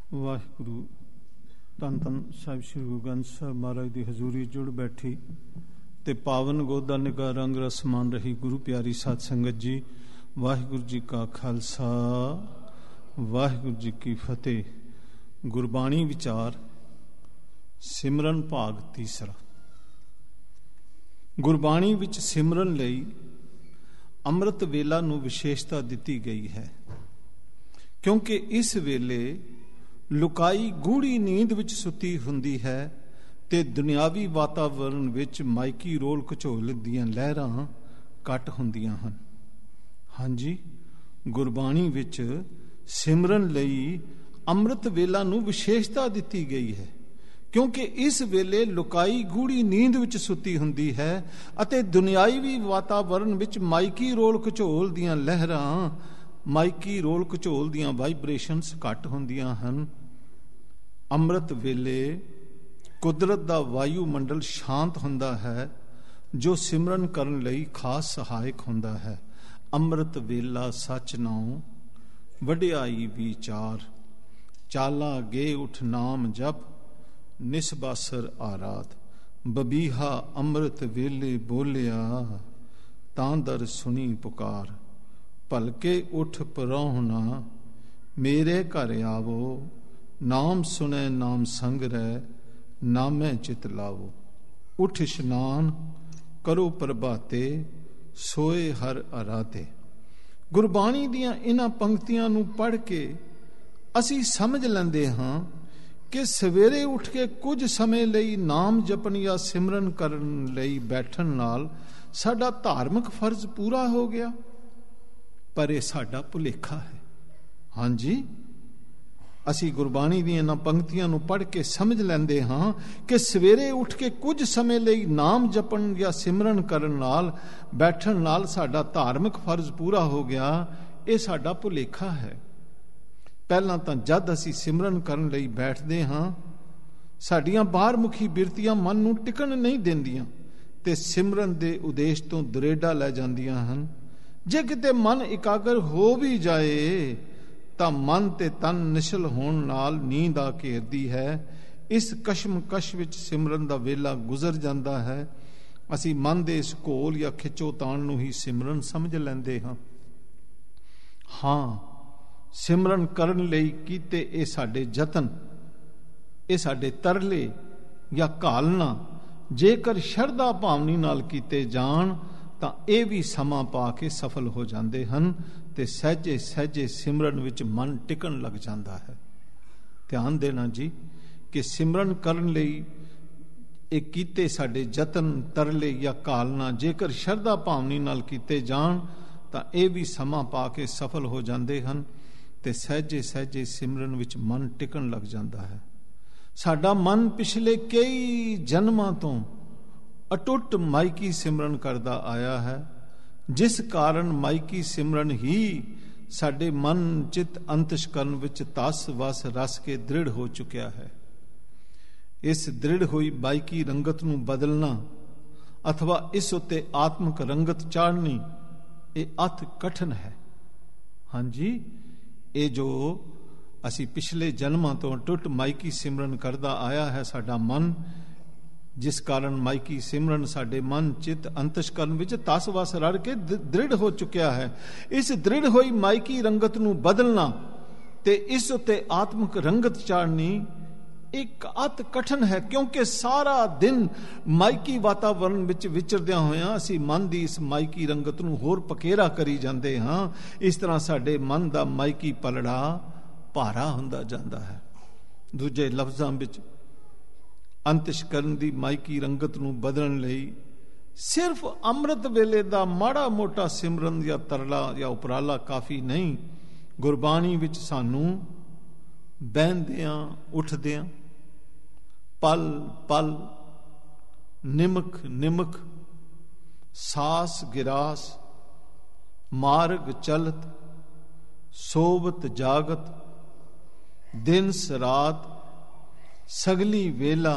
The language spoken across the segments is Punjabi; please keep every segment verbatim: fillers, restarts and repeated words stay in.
ਵਾਹਿਗੁਰੂ। ਧੰਨ ਧੰਨ ਸਾਹਿਬ ਸ੍ਰੀ ਗੁਰੂ ਗ੍ਰੰਥ ਸਾਹਿਬ ਮਹਾਰਾਜ ਦੀ ਹਜ਼ੂਰੀ ਜੁੜ ਬੈਠੀ ਤੇ ਪਾਵਨ ਗੋਦਾ ਨਿਗਾਹ ਰੰਗ ਰਸਮਾਨ ਰਹੀ ਗੁਰੂ ਪਿਆਰੀ ਸਾਧ ਸੰਗਤ ਜੀ। ਵਾਹਿਗੁਰੂ ਜੀ ਕਾ ਖਾਲਸਾ, ਵਾਹਿਗੁਰੂ ਜੀ ਕੀ ਫਤਿਹ। ਗੁਰਬਾਣੀ ਵਿਚਾਰ ਸਿਮਰਨ ਭਾਗ ਤੀਸਰਾ। ਗੁਰਬਾਣੀ ਵਿੱਚ ਸਿਮਰਨ ਲਈ ਅੰਮ੍ਰਿਤ ਵੇਲਾ ਨੂੰ ਵਿਸ਼ੇਸ਼ਤਾ ਦਿੱਤੀ ਗਈ ਹੈ, ਕਿਉਂਕਿ ਇਸ ਵੇਲੇ ਲੁਕਾਈ ਗੂੜੀ ਨੀਂਦ ਵਿੱਚ ਸੁੱਤੀ ਹੁੰਦੀ ਹੈ ਤੇ ਦੁਨਿਆਵੀ ਵਾਤਾਵਰਣ ਵਿੱਚ ਮਾਇਕੀ ਰੋਲ ਘਚੋਲ ਦੀਆਂ ਲਹਿਰਾਂ ਘੱਟ ਹੁੰਦੀਆਂ ਹਨ। ਹਾਂਜੀ, ਗੁਰਬਾਣੀ ਵਿੱਚ ਸਿਮਰਨ ਲਈ ਅੰਮ੍ਰਿਤ ਵੇਲਾ ਨੂੰ ਵਿਸ਼ੇਸ਼ਤਾ ਦਿੱਤੀ ਗਈ ਹੈ, ਕਿਉਂਕਿ ਇਸ ਵੇਲੇ ਲੁਕਾਈ ਗੂੜੀ ਨੀਂਦ ਵਿੱਚ ਸੁੱਤੀ ਹੁੰਦੀ ਹੈ ਅਤੇ ਦੁਨਿਆਵੀ ਵਾਤਾਵਰਣ ਵਿੱਚ ਮਾਇਕੀ ਰੋਲ ਘਚੋਲ ਦੀਆਂ ਲਹਿਰਾਂ ਮਾਇਕੀ ਰੋਲ ਘਚੋਲ ਦੀਆਂ ਵਾਈਬ੍ਰੇਸ਼ਨਸ ਘੱਟ ਹੁੰਦੀਆਂ ਹਨ। ਅੰਮ੍ਰਿਤ ਵੇਲੇ ਕੁਦਰਤ ਦਾ ਵਾਯੂ ਮੰਡਲ ਸ਼ਾਂਤ ਹੁੰਦਾ ਹੈ, ਜੋ ਸਿਮਰਨ ਕਰਨ ਲਈ ਖਾਸ ਸਹਾਇਕ ਹੁੰਦਾ ਹੈ। ਅੰਮ੍ਰਿਤ ਵੇਲਾ ਸੱਚ ਨਾਉ ਵਡਿਆਈ ਵਿਚਾਰ, ਚਾਲਾ ਗੇ ਉਠ ਨਾਮ ਜਪ, ਨਿਸਬਾਸਰ ਆਰਾਧ। ਬਬੀਹਾ ਅੰਮ੍ਰਿਤ ਵੇਲੇ ਬੋਲਿਆ, ਤਾਂ ਦਰ ਸੁਣੀ ਪੁਕਾਰ। ਭਲਕੇ ਉਠ ਪਰਹੁਣਾ ਮੇਰੇ ਘਰ ਆਵੋ, ਨਾਮ ਸੁਣੈ ਨਾਮ ਸੰਗ ਰਹਿ, ਨਾਮੈ ਚਿਤ ਲਾਵੋ। ਉਠ ਇਸ਼ਨਾਨ ਕਰੋ ਪ੍ਰਭਾਤੇ, ਸੋਏ ਹਰ ਅਰਾਧੇ। ਗੁਰਬਾਣੀ ਦੀਆਂ ਇਹਨਾਂ ਪੰਕਤੀਆਂ ਨੂੰ ਪੜ੍ਹ ਕੇ ਅਸੀਂ ਸਮਝ ਲੈਂਦੇ ਹਾਂ ਕਿ ਸਵੇਰੇ ਉੱਠ ਕੇ ਕੁਝ ਸਮੇਂ ਲਈ ਨਾਮ ਜਪਣ ਜਾਂ ਸਿਮਰਨ ਕਰਨ ਲਈ ਬੈਠਣ ਨਾਲ ਸਾਡਾ ਧਾਰਮਿਕ ਫਰਜ਼ ਪੂਰਾ ਹੋ ਗਿਆ, ਪਰ ਇਹ ਸਾਡਾ ਭੁਲੇਖਾ ਹੈ। ਹਾਂਜੀ, ਅਸੀਂ ਗੁਰਬਾਣੀ ਦੀਆਂ ਇਹਨਾਂ ਪੰਕਤੀਆਂ ਨੂੰ ਪੜ੍ਹ ਕੇ ਸਮਝ ਲੈਂਦੇ ਹਾਂ ਕਿ ਸਵੇਰੇ ਉੱਠ ਕੇ ਕੁਝ ਸਮੇਂ ਲਈ ਨਾਮ ਜਪਣ ਜਾਂ ਸਿਮਰਨ ਕਰਨ ਨਾਲ ਬੈਠਣ ਨਾਲ ਸਾਡਾ ਧਾਰਮਿਕ ਫਰਜ਼ ਪੂਰਾ ਹੋ ਗਿਆ। ਇਹ ਸਾਡਾ ਭੁਲੇਖਾ ਹੈ। ਪਹਿਲਾਂ ਤਾਂ ਜਦ ਅਸੀਂ ਸਿਮਰਨ ਕਰਨ ਲਈ ਬੈਠਦੇ ਹਾਂ, ਸਾਡੀਆਂ ਬਾਹਰਮੁਖੀ ਬਿਰਤੀਆਂ ਮਨ ਨੂੰ ਟਿਕਣ ਨਹੀਂ ਦਿੰਦੀਆਂ ਤੇ ਸਿਮਰਨ ਦੇ ਉਦੇਸ਼ ਤੋਂ ਦੁਰੇਡਾ ਲੈ ਜਾਂਦੀਆਂ ਹਨ। ਜੇ ਕਿਤੇ ਮਨ ਇਕਾਗਰ ਹੋ ਵੀ ਜਾਏ ਤਾਂ ਮਨ ਤੇ ਤਨ ਨਿਸ਼ਲ ਹੋਣ ਨਾਲ ਨੀਂਦ ਆ ਘੇਰਦੀ ਹੈ। ਇਸ ਕਸ਼ਮਕਸ਼ ਵਿੱਚ ਸਿਮਰਨ ਦਾ ਵੇਲਾ ਗੁਜ਼ਰ ਜਾਂਦਾ ਹੈ। ਅਸੀਂ ਮਨ ਦੇ ਇਸ ਘੋਲ ਜਾਂ ਖਿੱਚੋ ਤਾਣ ਨੂੰ ਹੀ ਸਿਮਰਨ ਸਮਝ ਲੈਂਦੇ ਹਾਂ। ਹਾਂ, ਸਿਮਰਨ ਕਰਨ ਲਈ ਕੀਤੇ ਇਹ ਸਾਡੇ ਯਤਨ, ਇਹ ਸਾਡੇ ਤਰਲੇ ਜਾਂ ਘਾਲਣਾ ਜੇਕਰ ਸ਼ਰਧਾ ਭਾਵਨੀ ਨਾਲ ਕੀਤੇ ਜਾਣ ਤਾਂ ਇਹ ਵੀ ਸਮਾਂ ਪਾ ਕੇ ਸਫਲ ਹੋ ਜਾਂਦੇ ਹਨ ਤੇ ਸਹਿਜੇ ਸਹਿਜੇ ਸਿਮਰਨ ਵਿੱਚ ਮਨ ਟਿਕਣ ਲੱਗ ਜਾਂਦਾ ਹੈ। ਧਿਆਨ ਦੇਣਾ ਜੀ ਕਿ ਸਿਮਰਨ ਕਰਨ ਲਈ ਇਹ ਕੀਤੇ ਸਾਡੇ ਯਤਨ, ਤਰਲੇ ਜਾਂ ਘਾਲਣਾ ਜੇਕਰ ਸ਼ਰਧਾ ਭਾਵਨੀ ਨਾਲ ਕੀਤੇ ਜਾਣ ਤਾਂ ਇਹ ਵੀ ਸਮਾਂ ਪਾ ਕੇ ਸਫਲ ਹੋ ਜਾਂਦੇ ਹਨ ਤੇ ਸਹਿਜੇ ਸਹਿਜੇ ਸਿਮਰਨ ਵਿੱਚ ਮਨ ਟਿਕਣ ਲੱਗ ਜਾਂਦਾ ਹੈ। ਸਾਡਾ ਮਨ ਪਿਛਲੇ ਕਈ ਜਨਮਾਂ ਤੋਂ ਅਟੁੱਟ ਮਾਇਕੀ ਸਿਮਰਨ ਕਰਦਾ ਆਇਆ ਹੈ, ਜਿਸ ਕਾਰਨ ਮਾਇਕੀ ਸਿਮਰਨ ਹੀ ਸਾਡੇ ਮਨ ਚਿੱਤ ਅੰਤਸ਼ਕਰਨ ਵਿੱਚ ਤਸ ਵਸ ਰਸ ਕੇ ਦ੍ਰਿੜ ਹੋ ਚੁੱਕਿਆ ਹੈ। ਇਸ ਦ੍ਰਿੜ ਹੋਈ ਮਾਇਕੀ ਰੰਗਤ ਨੂੰ ਬਦਲਣਾ ਅਥਵਾ ਇਸ ਉੱਤੇ ਆਤਮਿਕ ਰੰਗਤ ਚਾੜਨੀ ਇਹ ਅਤ ਕਠਿਨ ਹੈ। ਹਾਂਜੀ, ਇਹ ਜੋ ਅਸੀਂ ਪਿਛਲੇ ਜਨਮਾਂ ਤੋਂ ਟੁੱਟ ਮਾਇਕੀ ਸਿਮਰਨ ਕਰਦਾ ਆਇਆ ਹੈ ਸਾਡਾ ਮਨ, ਜਿਸ ਕਾਰਨ ਮਾਇਕੀ ਸਿਮਰਨ ਸਾਡੇ ਮਨ ਚਿੱਤ ਅੰਤਸ਼ਕਰਨ ਵਿੱਚ ਤਸ ਵਸ ਰੜ ਕੇ ਦ੍ਰਿੜ ਹੋ ਚੁੱਕਿਆ ਹੈ। ਇਸ ਦ੍ਰਿੜ ਹੋਈ ਮਾਇਕੀ ਰੰਗਤ ਨੂੰ ਬਦਲਣਾ ਤੇ ਇਸ ਉੱਤੇ ਆਤਮਿਕ ਰੰਗਤ ਚਾੜਨੀ ਇੱਕ ਅਤ ਕਠਿਨ ਹੈ, ਕਿਉਂਕਿ ਸਾਰਾ ਦਿਨ ਮਾਇਕੀ ਵਾਤਾਵਰਣ ਵਿੱਚ ਵਿਚਰਦਿਆਂ ਹੋਇਆਂ ਅਸੀਂ ਮਨ ਦੀ ਇਸ ਮਾਇਕੀ ਰੰਗਤ ਨੂੰ ਹੋਰ ਪਕੇਰਾ ਕਰੀ ਜਾਂਦੇ ਹਾਂ। ਇਸ ਤਰ੍ਹਾਂ ਸਾਡੇ ਮਨ ਦਾ ਮਾਇਕੀ ਪਲੜਾ ਭਾਰਾ ਹੁੰਦਾ ਜਾਂਦਾ ਹੈ। ਦੂਜੇ ਲਫ਼ਜ਼ਾਂ ਵਿੱਚ ਅੰਤਸ਼ਕਰਨ ਦੀ ਮਾਇਕੀ ਰੰਗਤ ਨੂੰ ਬਦਲਣ ਲਈ ਸਿਰਫ ਅੰਮ੍ਰਿਤ ਵੇਲੇ ਦਾ ਮਾੜਾ ਮੋਟਾ ਸਿਮਰਨ ਜਾਂ ਤਰਲਾ ਜਾਂ ਉਪਰਾਲਾ ਕਾਫੀ ਨਹੀਂ। ਗੁਰਬਾਣੀ ਵਿੱਚ ਸਾਨੂੰ ਬਹਿੰਦਿਆਂ ਉੱਠਦਿਆਂ ਪਲ ਪਲ ਨਿਮਕ ਨਿਮਕ ਸਾਸ ਗਿਰਾਸ ਮਾਰਗ ਚਲਤ ਸੋਵਤ ਜਾਗਤ ਦਿਨ ਸਰਾਤ ਸਗਲੀ ਵੇਲਾ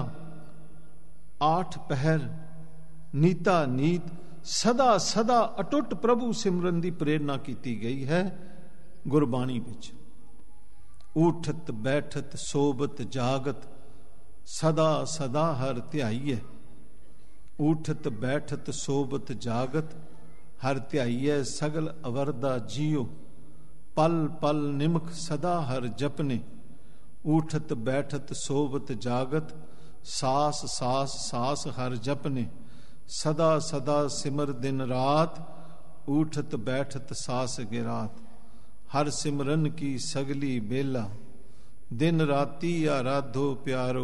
ਆਠ ਪਹਿਰ ਨੀਤਾ ਨੀਤ ਸਦਾ ਸਦਾ ਅਟੁੱਟ ਪ੍ਰਭੂ ਸਿਮਰਨ ਦੀ ਪ੍ਰੇਰਨਾ ਕੀਤੀ ਗਈ ਹੈ ਗੁਰਬਾਣੀ ਵਿੱਚ। ਊਠਤ ਬੈਠਤ ਸੋਬਤ ਜਾਗਤ ਸਦਾ ਸਦਾ ਹਰ ਧਿਆਈਐ। ਊਠਤ ਬੈਠਤ ਸੋਬਤ ਜਾਗਤ ਹਰ ਧਿਆਈਐ ਸਗਲ ਅਵਰਦਾ ਜੀਓ। ਪਲ ਪਲ ਨਿਮਖ ਸਦਾ ਹਰ ਜਪਨੇ। ਊਠਤ ਬੈਠਤ ਸੋਬਤ ਜਾਗਤ ਸਾਸ ਸਾਸ ਸਾਸ ਹਰ ਜਪਨੇ। ਸਦਾ ਸਦਾ ਸਿਮਰ ਦਿਨ ਰਾਤ ਊਠਤ ਬੈਠਤ ਸਾਸ ਗਿਰਾਤ। ਹਰ ਸਿਮਰਨ ਕੀ ਸਗਲੀ ਬੇਲਾ ਦਿਨ ਰਾਤੀ ਆਰਾਧੋ ਪਿਆਰੋ।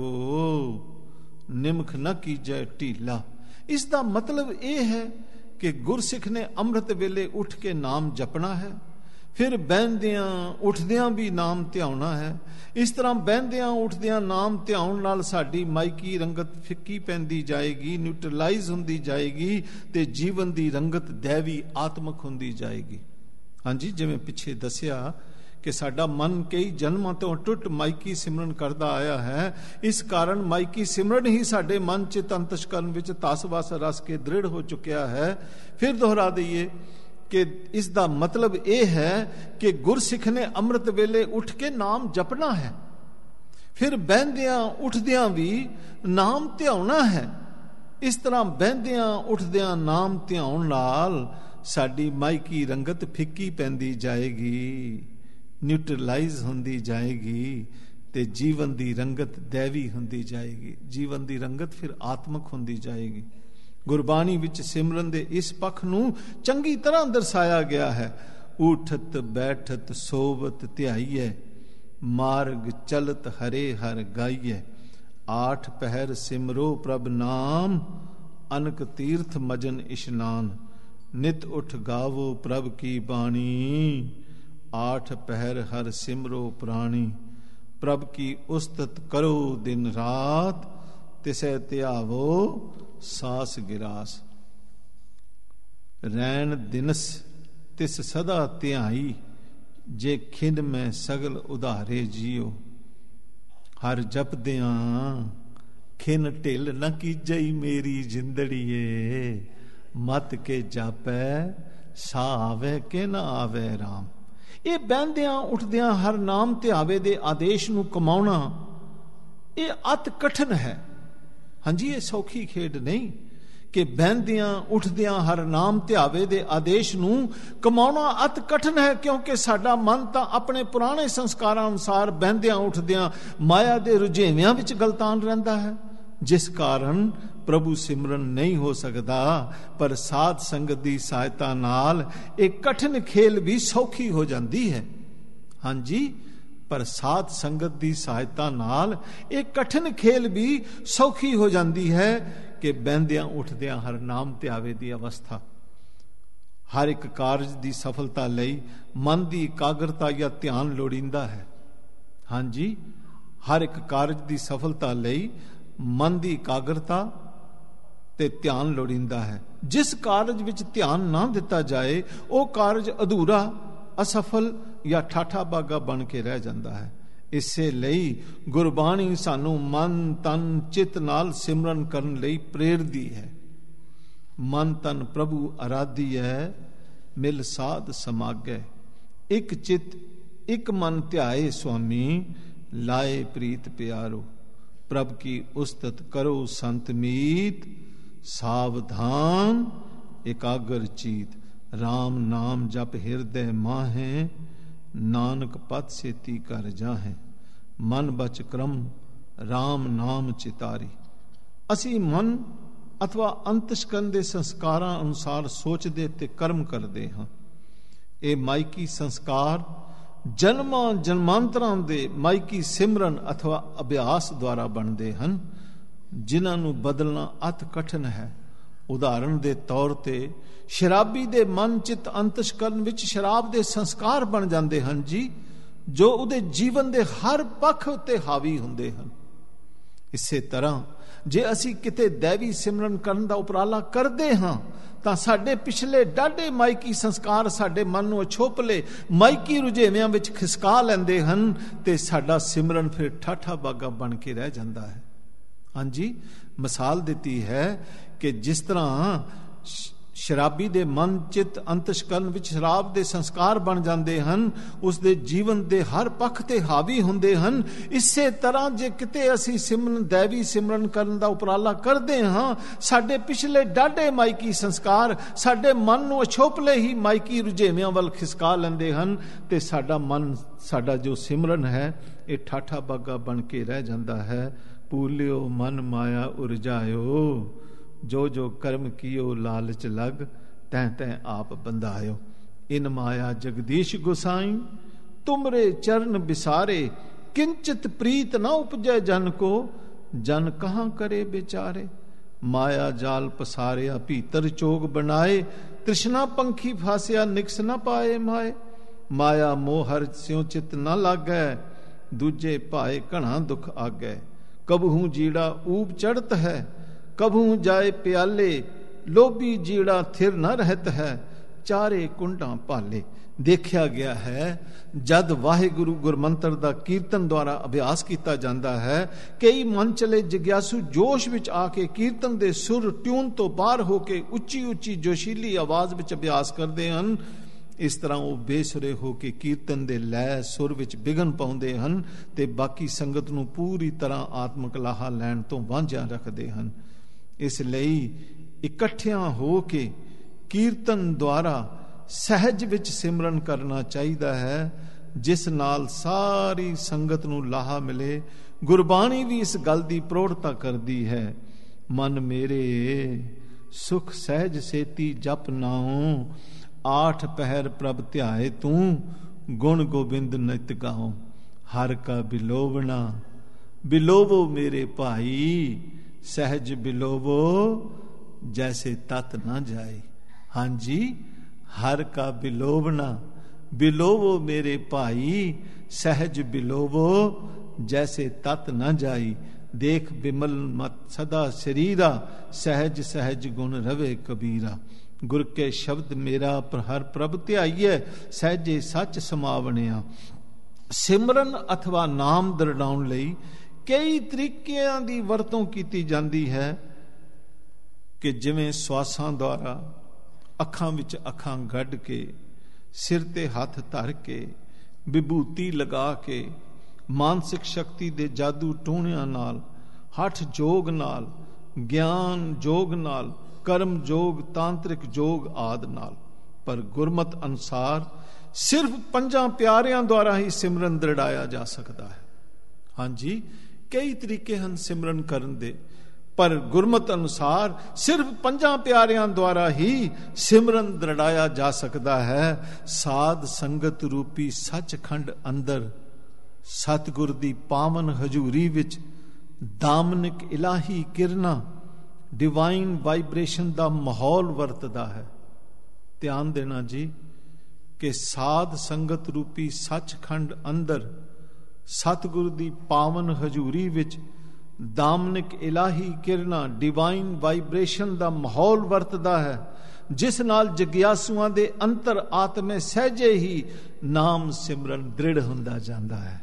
ਨਿਮਖ ਨ ਕੀਜੈ ਢੀਲਾ। ਇਸ ਦਾ ਮਤਲਬ ਇਹ ਹੈ ਕਿ ਗੁਰਸਿੱਖ ਨੇ ਅੰਮ੍ਰਿਤ ਵੇਲੇ ਉੱਠ ਕੇ ਨਾਮ ਜਪਣਾ ਹੈ, ਫਿਰ ਬਹਿੰਦਿਆਂ ਉੱਠਦਿਆਂ ਵੀ ਨਾਮ ਧਿਆਉਣਾ ਹੈ। ਇਸ ਤਰ੍ਹਾਂ ਬਹਿੰਦਿਆਂ ਉੱਠਦਿਆਂ ਨਾਮ ਧਿਆਉਣ ਨਾਲ ਸਾਡੀ ਮਾਇਕੀ ਰੰਗਤ ਫਿੱਕੀ ਪੈਂਦੀ ਜਾਏਗੀ, ਨਿਊਟਰਲਾਈਜ਼ ਹੁੰਦੀ ਜਾਏਗੀ ਤੇ ਜੀਵਨ ਦੀ ਰੰਗਤ ਦੈਵੀ ਆਤਮਕ ਹੁੰਦੀ ਜਾਏਗੀ। ਹਾਂਜੀ, ਜਿਵੇਂ ਪਿੱਛੇ ਦੱਸਿਆ ਕਿ ਸਾਡਾ ਮਨ ਕਈ ਜਨਮਾਂ ਤੋਂ ਟੁੱਟ ਮਾਇਕੀ ਸਿਮਰਨ ਕਰਦਾ ਆਇਆ ਹੈ। ਇਸ ਕਾਰਨ ਮਾਇਕੀ ਸਿਮਰਨ ਹੀ ਸਾਡੇ ਮਨ ਚਿਤ ਅੰਤਸ਼ਕਰਨ ਵਿੱਚ ਤਸ ਵਸ ਰਸ ਕੇ ਦ੍ਰਿੜ ਹੋ ਚੁੱਕਿਆ ਹੈ। ਫਿਰ ਦੁਹਰਾ ਦਈਏ ਕਿ ਇਸ ਦਾ ਮਤਲਬ ਇਹ ਹੈ ਕਿ ਗੁਰਸਿੱਖ ਨੇ ਅੰਮ੍ਰਿਤ ਵੇਲੇ ਉੱਠ ਕੇ ਨਾਮ ਜਪਣਾ ਹੈ, ਫਿਰ ਬਹਿੰਦਿਆਂ ਉੱਠਦਿਆਂ ਵੀ ਨਾਮ ਧਿਆਉਣਾ ਹੈ। ਇਸ ਤਰ੍ਹਾਂ ਬਹਿੰਦਿਆਂ ਉੱਠਦਿਆਂ ਨਾਮ ਧਿਆਉਣ ਨਾਲ ਸਾਡੀ ਮਾਇਕੀ ਰੰਗਤ ਫਿੱਕੀ ਪੈਂਦੀ ਜਾਏਗੀ, ਨਿਊਟਰਲਾਈਜ਼ ਹੁੰਦੀ ਜਾਏਗੀ ਤੇ ਜੀਵਨ ਦੀ ਰੰਗਤ ਦੈਵੀ ਹੁੰਦੀ ਜਾਏਗੀ। ਜੀਵਨ ਦੀ ਰੰਗਤ ਫਿਰ ਆਤਮਕ ਹੁੰਦੀ ਜਾਏਗੀ। ਗੁਰਬਾਣੀ ਵਿੱਚ ਸਿਮਰਨ ਦੇ ਇਸ ਪੱਖ ਨੂੰ ਚੰਗੀ ਤਰ੍ਹਾਂ ਦਰਸਾਇਆ ਗਿਆ ਹੈ। ਊਠਤ ਬੈਠਤ ਸੋਵਤ ਧਿਆਈਐ ਮਾਰਗ ਚਲਤ ਹਰੇ ਹਰ ਗਾਈਐ। ਆਠ ਪਹਿਰ ਸਿਮਰੋ ਪ੍ਰਭ ਨਾਮ ਅਨਕ ਤੀਰਥ ਮਜਨ ਇਸ਼ਨਾਨ। ਨਿਤ ਉਠ ਗਾਵੋ ਪ੍ਰਭ ਕੀ ਬਾਣੀ ਆਠ ਪਹਿਰ ਹਰ ਸਿਮਰੋ ਪ੍ਰਾਣੀ। ਪ੍ਰਭ ਕੀ ਉਸਤਤ ਕਰੋ ਦਿਨ ਰਾਤ ਤਿਸੈ ਧਿਆਵੋ ਸਾਸ ਗਿਰਾਸ। ਰੈਣ ਦਿਨਸ ਤਿਸ ਸਦਾ ਧਿਆਈ ਜੇ ਖਿੰਡ ਮੈਂ ਸਗਲ ਉਧਾਰੇ ਜੀਓ। ਹਰ ਜਪਦਿਆਂ ਖਿਨ ਢਿੱਲ ਨ ਕੀਜਈ ਮੇਰੀ ਜਿੰਦੜੀਏ। ਮਤ ਕੇ ਜਾਪੈ ਸਾ ਆਵੇ ਕਿ ਨਾ ਆਵੇ ਰਾਮ। ਇਹ ਬਹਿੰਦਿਆਂ ਉੱਠਦਿਆਂ ਹਰ ਨਾਮ ਧਿਆਵੇ ਦੇ ਆਦੇਸ਼ ਨੂੰ ਕਮਾਉਣਾ ਇਹ ਅਤ ਕਠਿਨ ਹੈ। ਹਾਂਜੀ, ਇਹ ਸੌਖੀ ਖੇਡ ਨਹੀਂ ਕਿ ਬਹਿੰਦਿਆਂ ਉੱਠਦਿਆਂ ਹਰ ਨਾਮ ਧਿਆਵੇ ਦੇ ਆਦੇਸ਼ ਨੂੰ ਕਮਾਉਣਾ ਅਤ ਕਠਿਨ ਹੈ, ਕਿਉਂਕਿ ਸਾਡਾ ਮਨ ਤਾਂ ਆਪਣੇ ਪੁਰਾਣੇ ਸੰਸਕਾਰਾਂ ਅਨੁਸਾਰ ਬਹਿੰਦਿਆਂ ਉੱਠਦਿਆਂ ਮਾਇਆ ਦੇ ਰੁਝੇਵਿਆਂ ਵਿੱਚ ਗਲਤਾਨ ਰਹਿੰਦਾ ਹੈ, ਜਿਸ ਕਾਰਨ ਪ੍ਰਭੂ ਸਿਮਰਨ ਨਹੀਂ ਹੋ ਸਕਦਾ। ਪਰ ਸਾਧ ਸੰਗਤ ਦੀ ਸਹਾਇਤਾ ਨਾਲ ਇਹ ਕਠਿਨ ਖੇਲ ਵੀ ਸੌਖੀ ਹੋ ਜਾਂਦੀ ਹੈ। ਹਾਂਜੀ, ਪਰ ਸਾਧ ਸੰਗਤ ਦੀ ਸਹਾਇਤਾ ਨਾਲ ਇਹ ਕਠਿਨ ਖੇਲ ਵੀ ਸੌਖੀ ਹੋ ਜਾਂਦੀ ਹੈ ਕਿ ਬਹਿੰਦਿਆਂ ਉੱਠਦਿਆਂ ਹਰ ਨਾਮ ਧਿਆਵੇ ਦੀ ਅਵਸਥਾ। ਹਰ ਇੱਕ ਕਾਰਜ ਦੀ ਸਫਲਤਾ ਲਈ ਮਨ ਦੀ ਇਕਾਗਰਤਾ ਜਾਂ ਧਿਆਨ ਲੋੜੀਂਦਾ ਹੈ। ਹਾਂਜੀ, ਹਰ ਇੱਕ ਕਾਰਜ ਦੀ ਸਫਲਤਾ ਲਈ ਮਨ ਦੀ ਇਕਾਗਰਤਾ ਤੇ ਧਿਆਨ ਲੋੜੀਂਦਾ ਹੈ। ਜਿਸ ਕਾਰਜ ਵਿੱਚ ਧਿਆਨ ਨਾ ਦਿੱਤਾ ਜਾਏ ਉਹ ਕਾਰਜ ਅਧੂਰਾ, ਅਸਫਲ ਜਾਂ ਠਾਠਾ ਬਾਗਾ ਬਣ ਕੇ ਰਹਿ ਜਾਂਦਾ ਹੈ। ਇਸੇ ਲਈ ਗੁਰਬਾਣੀ ਸਾਨੂੰ ਮਨ ਤਨ ਚਿੱਤ ਨਾਲ ਸਿਮਰਨ ਕਰਨ ਲਈ ਪ੍ਰੇਰਦੀ ਹੈ। ਮਨ ਤਨ ਪ੍ਰਭੂ ਅਰਾਧੀਐ ਮਿਲ ਸਾਧ ਸਮਾਗੈ। ਇੱਕ ਚਿੱਤ ਇੱਕ ਮਨ ਧਿਆਏ ਸੁਆਮੀ ਲਾਏ ਪ੍ਰੀਤ ਪਿਆਰੋ। ਪ੍ਰਭ ਕੀ ਉਸਤਤ ਕਰੋ ਸੰਤ ਮੀਤ ਸਾਵਧਾਨ ਇਕਾਗਰ ਚੀਤ। ਰਾਮ ਨਾਮ ਜਪ ਹਿਰਦੈ ਮਾਹੈ ਨਾਨਕ ਪਤ ਸੇਤੀ ਕਰ ਜਾਹੈ। ਮਨ ਬਚ ਕਰਮ ਰਾਮ ਨਾਮ ਚਿਤਾਰੀ। ਅਸੀਂ ਮਨ ਅਥਵਾ ਅੰਤਸ਼ਕਰਨ ਦੇ ਸੰਸਕਾਰਾਂ ਅਨੁਸਾਰ ਸੋਚਦੇ ਤੇ ਕਰਮ ਕਰਦੇ ਹਾਂ। ਇਹ ਮਾਇਕੀ ਸੰਸਕਾਰ ਜਨਮਾਂ ਜਨਮਾਂਤਰਾਂ ਦੇ ਮਾਇਕੀ ਸਿਮਰਨ ਅਥਵਾ ਅਭਿਆਸ ਦੁਆਰਾ ਬਣਦੇ ਹਨ, ਜਿਨ੍ਹਾਂ ਨੂੰ ਬਦਲਣਾ ਅਤ ਕਠਿਨ ਹੈ। ਉਦਾਹਰਣ ਦੇ ਤੌਰ ਤੇ ਸ਼ਰਾਬੀ ਦੇ ਮਨ ਚਿਤ ਅੰਤਸ਼ਕਰਨ ਵਿੱਚ ਸ਼ਰਾਬ ਦੇ ਸੰਸਕਾਰ ਬਣ ਜਾਂਦੇ ਹਨ ਜੀ, ਜੋ ਉਹਦੇ ਜੀਵਨ ਦੇ ਹਰ ਪੱਖ ਉੱਤੇ ਹਾਵੀ ਹੁੰਦੇ ਹਨ। ਇਸੇ ਤਰ੍ਹਾਂ ਜੇ ਅਸੀਂ ਕਿਤੇ ਦੈਵੀ ਸਿਮਰਨ ਕਰਨ ਦਾ ਉਪਰਾਲਾ ਕਰਦੇ ਹਾਂ ਤਾਂ ਸਾਡੇ ਪਿਛਲੇ ਡਾਢੇ ਮਾਇਕੀ ਸੰਸਕਾਰ ਸਾਡੇ ਮਨ ਨੂੰ ਅਛੋਪਲੇ ਮਾਇਕੀ ਰੁਝੇਵਿਆਂ ਵਿੱਚ ਖਿਸਕਾ ਲੈਂਦੇ ਹਨ ਤੇ ਸਾਡਾ ਸਿਮਰਨ ਫਿਰ ਠਾਠਾ ਬਾਗਾ ਬਣ ਕੇ ਰਹਿ ਜਾਂਦਾ ਹੈ। ਹਾਂਜੀ, ਮਿਸਾਲ ਦਿੱਤੀ ਹੈ ਕਿ ਜਿਸ ਤਰ੍ਹਾਂ ਸ਼ਰਾਬੀ ਦੇ ਮਨ, ਚਿੱਤ, ਅੰਤਸ਼ਕਰਨ ਵਿੱਚ ਸ਼ਰਾਬ ਦੇ ਸੰਸਕਾਰ ਬਣ ਜਾਂਦੇ ਹਨ, ਉਸ ਦੇ ਜੀਵਨ ਦੇ ਹਰ ਪੱਖ ਤੇ ਹਾਵੀ ਹੁੰਦੇ ਹਨ। ਇਸੇ ਤਰ੍ਹਾਂ ਜੇ ਕਿਤੇ ਅਸੀਂ ਸਿਮਰਨ, ਦੈਵੀ ਸਿਮਰਨ ਕਰਨ ਦਾ ਉਪਰਾਲਾ ਕਰਦੇ ਹਾਂ, ਸਾਡੇ ਪਿਛਲੇ ਡਾਢੇ ਮਾਇਕੀ ਸੰਸਕਾਰ ਸਾਡੇ ਮਨ ਨੂੰ ਅਛੋਪਲੇ ਹੀ ਮਾਇਕੀ ਰੁਝੇਵਿਆਂ ਵੱਲ ਖਿਸਕਾ ਲੈਂਦੇ ਹਨ, ਤੇ ਸਾਡਾ ਮਨ, ਸਾਡਾ ਜੋ ਸਿਮਰਨ ਹੈ, ਇਹ ਠਾਠਾ ਬਾਗਾ ਬਣ ਕੇ ਰਹਿ ਜਾਂਦਾ ਹੈ। ਪੂਲਿਓ ਮਨ ਮਾਇਆ ਉਰਜਾਇਓ, ਜੋ ਜੋ ਕਰਮ ਕੀਓ ਲਾਲਚ ਲਗ, ਤੈਂ ਤੈਂ ਆਪ ਬੰਧਾਇਓ। ਇਨ ਮਾਇਆ ਜਗਦੀਸ਼ ਗੁਸਾਈ, ਤੁਮਰੇ ਚਰਨ ਬਿਸਾਰੇ, किंचित प्रीत न उपजै जन को, जन कहाँ करे बेचारे। माया जाल पसारिया भीतर चोग बनाए, तृष्णा पंखी फासिया निकस न पाए माए। माया मोहर स्यों चित न लागै, दूजे पाए घना दुख आगै। कबहू जीड़ा ऊब चढ़त है, कबहू जाए प्याले, लोभी जीड़ा थिर न रहत है, चारे कुंडा भाले। देखा गया है जद वाहिगुरु गुरमंत्र दा कीर्तन द्वारा अभ्यास किया जाता है, कई मन चले जिग्यासु जोश विच आके कीर्तन दे सुर ट्यून तो बाहर होके उच्ची उच्ची जोशीली आवाज विच अभ्यास करते हैं। इस तरह वो बेसुरे होके कीर्तन दे लय सुर विच बिघन पाउंदे हन ते बाकी संगत नूं पूरी तरह आत्मक लाहा लैण तो वांझा रखते हैं। इसलिए इकट्ठियां होके कीर्तन द्वारा सहज विच सिमरन करना चाहिए है, जिस नाल सारी संगत नूं लाहा मिले। गुरबाणी भी इस गल दी प्रौढ़ता करदी है, मन मेरे सुख सहज सेती जप नाओ, आठ पहर प्रभ ध्याए तू, गुण गोबिंद नित गाओ। हर का बिलोवना बिलोवो मेरे भाई, सहज बिलोवो जैसे तत ना जाए। हाँ जी, हर का बिलोवना बिलोवो मेरे भाई, सहज बिलोवो जैसे तत न जाई। देख बिमल मत सदा शरीरा, सहज सहज गुण रवे कबीरा। गुर के शब्द मेरा पर हर प्रभ ध्याईए, सहजे सच समावणिया। सिमरन अथवा नाम दरड़ाउण लई कई तरीकिਆਂ ਦੀ ਵਰਤੋਂ ਕੀਤੀ ਜਾਂਦੀ ਹੈ ਕਿ ਜਿਵੇਂ ਸਵਾਸਾਂ ਦੁਆਰਾ ਅੱਖਾਂ ਵਿੱਚ ਅੱਖਾਂ ਗੱਡ ਕੇ, ਸਿਰ ਤੇ ਹੱਥ ਧਰ ਕੇ, ਵਿਭੂਤੀ ਲਗਾ ਕੇ, ਮਾਨਸਿਕ ਸ਼ਕਤੀ ਦੇ ਜਾਦੂ ਟੂਣਿਆਂ ਨਾਲ, ਹੱਠ ਜੋਗ ਨਾਲ, ਗਿਆਨ ਜੋਗ ਨਾਲ, ਕਰਮ ਜੋਗ, ਤਾਂਤਰਿਕ ਜੋਗ ਆਦਿ ਨਾਲ। ਪਰ ਗੁਰਮਤ ਅਨੁਸਾਰ ਸਿਰਫ ਪੰਜਾਂ ਪਿਆਰਿਆਂ ਦੁਆਰਾ ਹੀ ਸਿਮਰਨ ਦ੍ਰਿੜਾਇਆ ਜਾ ਸਕਦਾ ਹੈ। ਹਾਂਜੀ, ਕਈ ਤਰੀਕੇ ਹਨ ਸਿਮਰਨ ਕਰਨ ਦੇ, पर गुरमत अनुसार सिर्फ पंजा प्यारियां द्वारा ही सिमरन दृढ़ाया जा सकता है। साध संगत रूपी सचखंड अंदर सतगुर दी पावन हजूरी विच दामनिक इलाही किरना, डिवाइन वाइब्रेशन दा माहौल वरतदा है। ध्यान देना जी कि साध संगत रूपी सचखंड अंदर सतगुर दी पावन हजूरी विच दामनिक इलाही किरना, डिवाइन वाइब्रेशन ਦਾ ਮਾਹੌਲ ਵਰਤਦਾ ਹੈ, ਜਿਸ ਨਾਲ ਜਗਿਆਸੂਆਂ ਦੇ ਅੰਤਰ ਆਤਮੇ ਸਹਿਜੇ ਹੀ ਨਾਮ ਸਿਮਰਨ ਦ੍ਰਿੜ ਹੁੰਦਾ ਜਾਂਦਾ ਹੈ।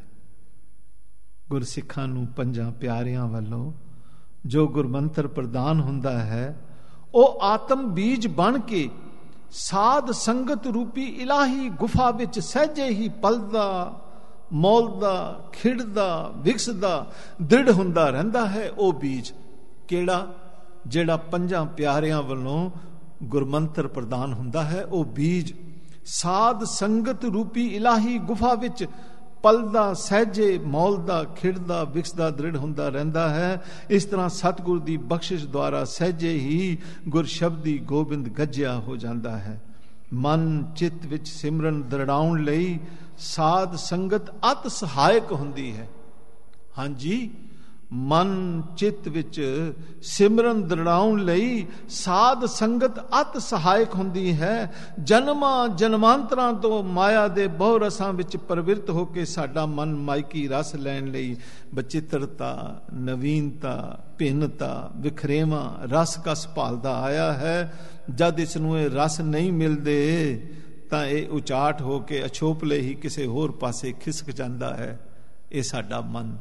ਗੁਰਸਿੱਖਾਂ ਨੂੰ ਪੰਜਾਂ ਪਿਆਰਿਆਂ ਵੱਲੋਂ ਜੋ ਗੁਰਮੰਤਰ ਪ੍ਰਦਾਨ ਹੁੰਦਾ ਹੈ, ਉਹ ਆਤਮ ਬੀਜ ਬਣ ਕੇ ਸਾਧ ਸੰਗਤ ਰੂਪੀ ਇਲਾਹੀ ਗੁਫਾ ਵਿੱਚ ਸਹਿਜੇ ਹੀ ਪਲਦਾ, ਮੌਲਦਾ, ਖਿੜਦਾ, ਵਿਕਸਦਾ, ਦ੍ਰਿੜ ਹੁੰਦਾ ਰਹਿੰਦਾ ਹੈ। ਉਹ ਬੀਜ ਕਿਹੜਾ? ਜਿਹੜਾ ਪੰਜਾਂ ਪਿਆਰਿਆਂ ਵੱਲੋਂ ਗੁਰਮੰਤਰ ਪ੍ਰਦਾਨ ਹੁੰਦਾ ਹੈ। ਉਹ ਬੀਜ ਸਾਧ ਸੰਗਤ ਰੂਪੀ ਇਲਾਹੀ ਗੁਫਾ ਵਿੱਚ ਪਲਦਾ, ਸਹਿਜੇ, ਮੌਲਦਾ, ਖਿੜਦਾ, ਵਿਕਸਦਾ, ਦ੍ਰਿੜ ਹੁੰਦਾ ਰਹਿੰਦਾ ਹੈ। ਇਸ ਤਰ੍ਹਾਂ ਸਤਿਗੁਰ ਦੀ ਬਖਸ਼ਿਸ਼ ਦੁਆਰਾ ਸਹਿਜੇ ਹੀ ਗੁਰਸ਼ਬਦੀ ਗੋਬਿੰਦ ਗੱਜਿਆ ਹੋ ਜਾਂਦਾ ਹੈ। ਮਨ ਚਿੱਤ ਵਿੱਚ ਸਿਮਰਨ ਦ੍ਰਿੜਾਉਣ ਲਈ ਸਾਧ ਸੰਗਤ ਅਤ ਸਹਾਇਕ ਹੁੰਦੀ ਹੈ। ਹਾਂਜੀ, ਮਨ ਚਿੱਤ ਵਿੱਚ ਸਿਮਰਨ ਦ੍ਰਿੜਾਉਣ ਲਈ ਸਾਧ ਸੰਗਤ ਅਤ ਸਹਾਇਕ ਹੁੰਦੀ ਹੈ। ਜਨਮਾਂ ਜਨਮਾਂਤਰਾਂ ਤੋਂ ਮਾਇਆ ਦੇ ਬਹੁ ਰਸਾਂ ਵਿੱਚ ਪ੍ਰਵਿਰਤ ਹੋ ਕੇ ਸਾਡਾ ਮਨ ਮਾਇਕੀ ਰਸ ਲੈਣ ਲਈ ਬਚਿੱਤਰਤਾ, ਨਵੀਨਤਾ, ਭਿੰਨਤਾ, ਵਿਖਰੇਵਾਂ, ਰਸ ਕਸ ਭਾਲਦਾ ਆਇਆ ਹੈ। ਜਦ ਇਸ ਨੂੰ ਇਹ ਰਸ ਨਹੀਂ ਮਿਲਦੇ ਤਾਂ ਇਹ ਉਚਾਟ ਹੋ ਕੇ ਅਛੋਪਲੇ ਹੀ ਕਿਸੇ ਹੋਰ ਪਾਸੇ ਖਿਸਕ ਜਾਂਦਾ ਹੈ। ਇਹ ਸਾਡਾ ਮਨ